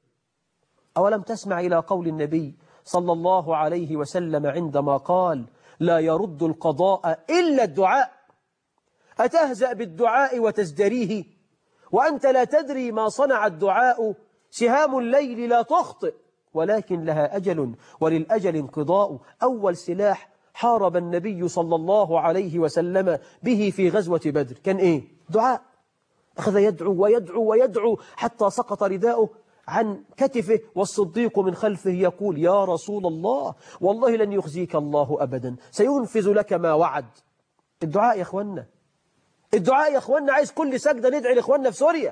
أولم تسمع إلى قول النبي صلى الله عليه وسلم عندما قال: لا يرد القضاء إلا الدعاء. أتهزأ بالدعاء وتزدريه وأنت لا تدري ما صنع الدعاء؟ سهام الليل لا تخطئ ولكن لها أجل وللأجل انقضاء. أول سلاح حارب النبي صلى الله عليه وسلم به في غزوة بدر كان إيه؟ دعاء. أخذ يدعو ويدعو ويدعو حتى سقط رداؤه عن كتفه، والصديق من خلفه يقول: يا رسول الله والله لن يخزيك الله أبدا، سينفذ لك ما وعد. الدعاء يا إخوانا، الدعاء يا إخوانا. عايز كل سجدة ندعي لإخواننا في سوريا.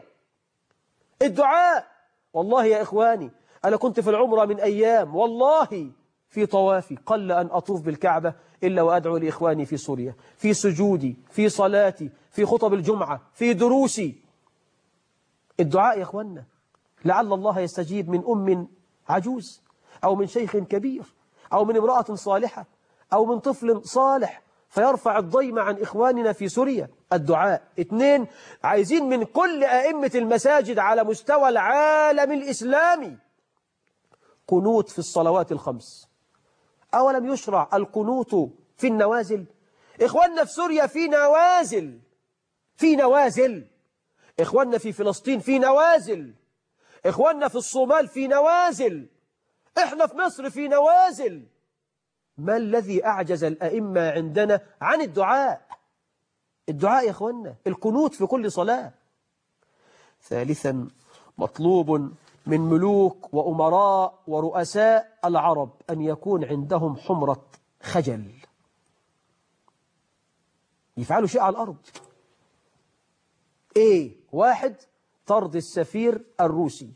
الدعاء. والله يا إخواني أنا كنت في العمرة من أيام، والله في طوافي قل أن أطوف بالكعبة إلا وأدعو لإخواني في سوريا، في سجودي، في صلاتي، في خطب الجمعة، في دروسي. الدعاء يا إخوانا. لعل الله يستجيب من أم عجوز أو من شيخ كبير أو من امرأة صالحة أو من طفل صالح فيرفع الضيم عن إخواننا في سوريا. الدعاء. 2، عايزين من كل أئمة المساجد على مستوى العالم الإسلامي قنوت في الصلوات الخمس. أولم يشرع القنوت في النوازل؟ إخواننا في سوريا في نوازل، إخواننا في فلسطين في نوازل، إخواننا في الصومال في نوازل، إحنا في مصر في نوازل. ما الذي أعجز الأئمة عندنا عن الدعاء؟ الدعاء يا إخواننا، القنوت في كل صلاة. 3، مطلوب من ملوك وأمراء ورؤساء العرب أن يكون عندهم حمرة خجل، يفعلوا شيء على الأرض. 1، طرد السفير الروسي،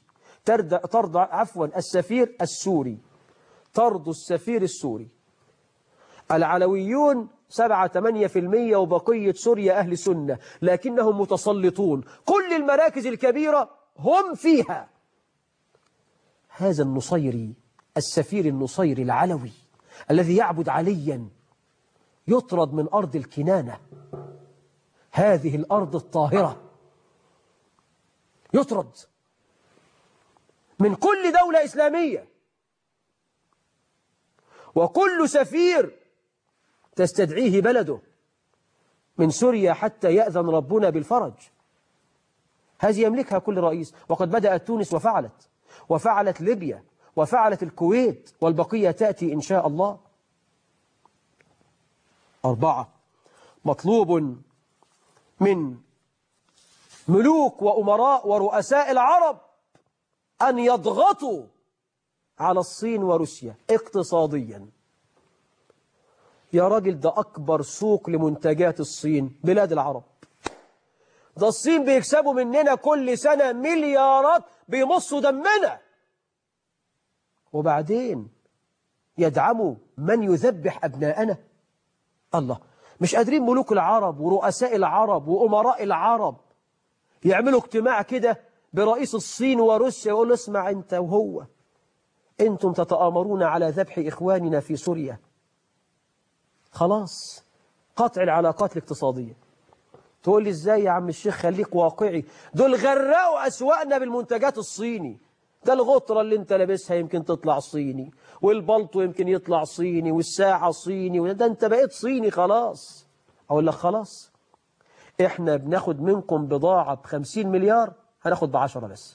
السفير السوري، طرد السفير السوري. العلويون 7-8% وبقية سوريا أهل سنة، لكنهم متسلطون، كل المراكز الكبيرة هم فيها. هذا النصيري، السفير النصيري العلوي الذي يعبد عليا، يطرد من أرض الكنانة هذه الأرض الطاهرة يطرد من كل دولة إسلامية، وكل سفير تستدعيه بلده من سوريا حتى يأذن ربنا بالفرج. هذه يملكها كل رئيس، وقد بدأت تونس وفعلت ليبيا وفعلت الكويت، والبقية تأتي إن شاء الله. 4. مطلوب من ملوك وأمراء ورؤساء العرب أن يضغطوا على الصين وروسيا اقتصاديا. يا راجل ده أكبر سوق لمنتجات الصين بلاد العرب. ده الصين بيكسبوا مننا كل سنة مليارات، بيمصوا دمنا، وبعدين يدعموا من يذبح أبناءنا. الله، مش قادرين ملوك العرب ورؤساء العرب وأمراء العرب يعملوا اجتماع كده برئيس الصين وروسيا ويقول له اسمع أنت وهو، أنتم تتآمرون على ذبح إخواننا في سوريا، خلاص قطع العلاقات الاقتصادية. تقول لي ازاي يا عم الشيخ؟ خليك واقعي، دول غرقوا أسواقنا بالمنتجات الصيني. ده الغطرة اللي انت لابسها يمكن تطلع صيني، والبلطو يمكن يطلع صيني، والساعة صيني، ده انت بقيت صيني خلاص. اقول لك خلاص، احنا بناخد منكم بضاعة ب50 مليار، هناخد ب10 بس.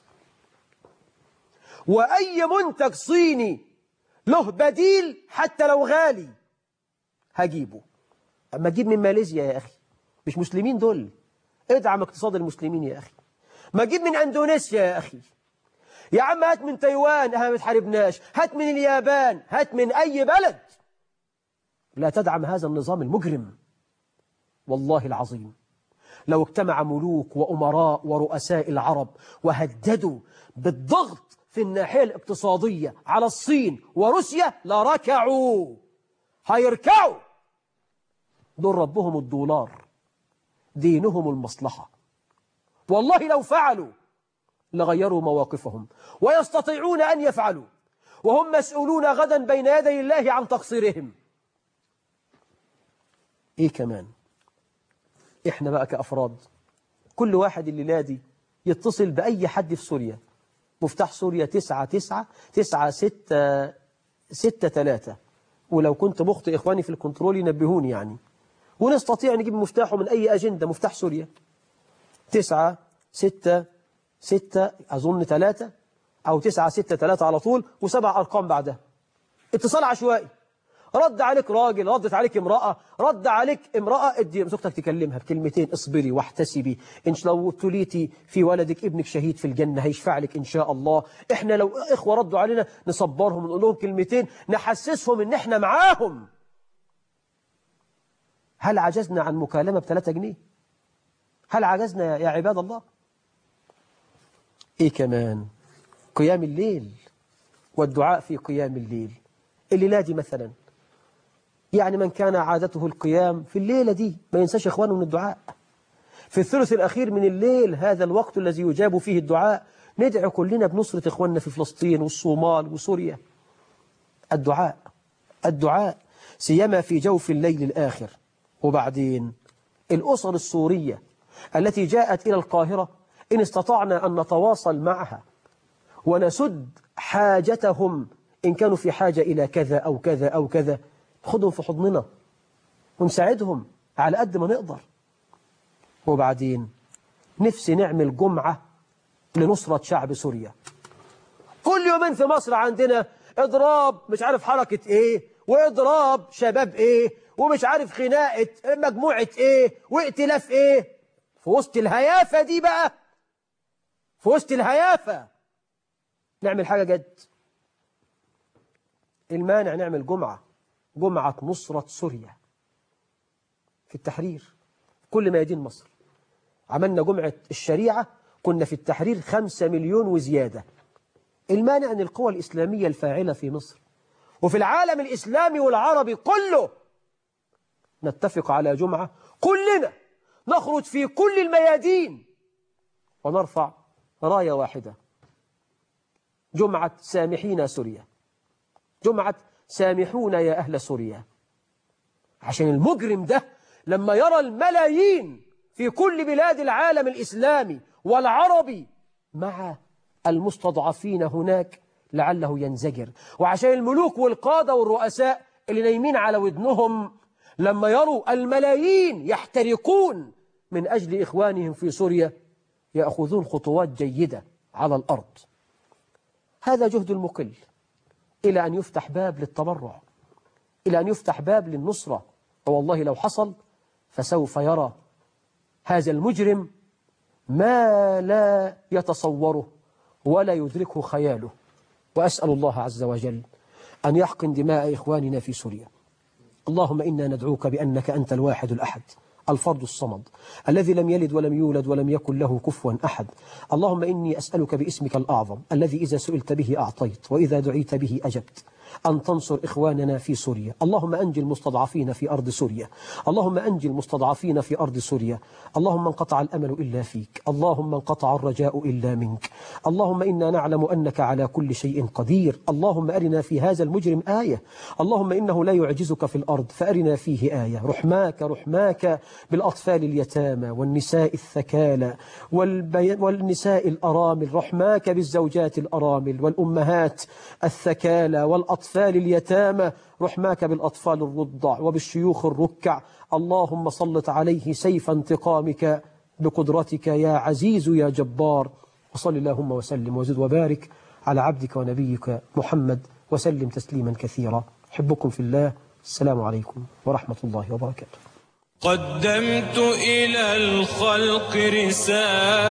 وأي منتج صيني له بديل حتى لو غالي هجيبه. أما أجيب من ماليزيا يا أخي، مش مسلمين دول، ادعم اقتصاد المسلمين يا أخي. ما أجيب من أندونيسيا يا أخي، يا عم هات من تايوان، ما بتحاربناش، هات من اليابان، هات من أي بلد. لا تدعم هذا النظام المجرم. والله العظيم لو اجتمع ملوك وأمراء ورؤساء العرب وهددوا بالضغط في الناحية الاقتصادية على الصين وروسيا لركعوا، هيركعوا. دول ربهم الدولار، دينهم المصلحة. والله لو فعلوا لغيروا مواقفهم، ويستطيعون أن يفعلوا، وهم مسؤولون غدا بين يدي الله عن تقصيرهم. إيه كمان؟ إحنا بقى كأفراد، كل واحد الليلة دي يتصل بأي حد في سوريا، مفتاح سوريا 99-663، ولو كنت مخطئ إخواني في الكنترول ينبهوني يعني، ونستطيع نجيب مفتاحه من أي أجندة. مفتاح سوريا 966 أظن 3 أو 963 على طول، و7 أرقام بعدها. اتصال عشوائي، رد عليك راجل، ردت عليك امرأة، رد عليك امرأة، ادي زوجتك تكلمها بكلمتين، اصبري واحتسبي، إن لو ابتليتي في ولدك ابنك شهيد في الجنة هيشفع لك إن شاء الله. إحنا لو إخوة ردوا علينا نصبرهم ونقول لهم كلمتين نحسسهم إن إحنا معاهم. هل عجزنا عن مكالمة ب3 جنيه؟ هل عجزنا يا عباد الله؟ إيه كمان؟ قيام الليل والدعاء في قيام الليل. الليلة دي مثلا، يعني من كان عادته القيام في الليلة دي ما ينساش إخوانه من الدعاء. في الثلث الأخير من الليل، هذا الوقت الذي يجاب فيه الدعاء، ندعو كلنا بنصرة إخواننا في فلسطين والصومال وسوريا. الدعاء سيما في جوف الليل الآخر. وبعدين الأسر السورية التي جاءت إلى القاهرة، إن استطعنا أن نتواصل معها ونسد حاجتهم، إن كانوا في حاجة إلى كذا أو كذا أو كذا، خذهم في حضننا ونساعدهم على قد ما نقدر. وبعدين نفسي نعمل جمعة لنصرة شعب سوريا. كل يومين في مصر عندنا إضراب مش عارف حركة إيه، وإضراب شباب إيه، ومش عارف خناقة مجموعة إيه، وائتلاف إيه. في وسط الهيافة دي بقى، في وسط الهيافة نعمل حاجة جد. المانع نعمل جمعة نصرة سوريا في التحرير، كل ميادين مصر. عملنا جمعة الشريعة، كنا في التحرير 5 مليون وزيادة. المانع أن القوى الإسلامية الفاعلة في مصر وفي العالم الإسلامي والعربي كله نتفق على جمعة، كلنا نخرج في كل الميادين ونرفع راية واحدة، جمعة سامحينا سوريا، جمعة سامحونا يا أهل سوريا. عشان المجرم ده لما يرى الملايين في كل بلاد العالم الإسلامي والعربي مع المستضعفين هناك لعله ينزجر. وعشان الملوك والقادة والرؤساء اللي نايمين على ودنهم لما يروا الملايين يحترقون من أجل إخوانهم في سوريا يأخذون خطوات جيدة على الأرض. هذا جهد المقل إلى أن يفتح باب للتبرع، إلى أن يفتح باب للنصرة. والله لو حصل فسوف يرى هذا المجرم ما لا يتصوره ولا يدركه خياله. وأسأل الله عز وجل أن يحقن دماء إخواننا في سوريا. اللهم إنا ندعوك بأنك أنت الواحد الأحد الفرد الصمد الذي لم يلد ولم يولد ولم يكن له كفوا أحد. اللهم إني أسألك باسمك الأعظم الذي إذا سئلت به أعطيت وإذا دعيت به أجبت أن تنصر إخواننا في سوريا. اللهم أنجي المستضعفين في أرض سوريا، اللهم أنجي المستضعفين في أرض سوريا. اللهم انقطع الأمل إلا فيك، اللهم انقطع الرجاء إلا منك. اللهم إنا نعلم أنك على كل شيء قدير. اللهم أرنا في هذا المجرم آية، اللهم إنه لا يعجزك في الأرض فأرنا فيه آية. رحماك بالأطفال اليتامى والنساء الثكالى والنساء الأرامل، رحماك بالزوجات الأرامل والأمهات الثكالى والأطفال اليتامى، رحماك بالأطفال الرضع وبالشيوخ الركع. اللهم سلط عليه سيف انتقامك بقدرتك يا عزيز يا جبار. وصل اللهم وسلم وزد وبارك على عبدك ونبيك محمد وسلم تسليما كثيرا. أحبكم في الله. السلام عليكم ورحمة الله وبركاته. قدمت إلى الخلق رسالة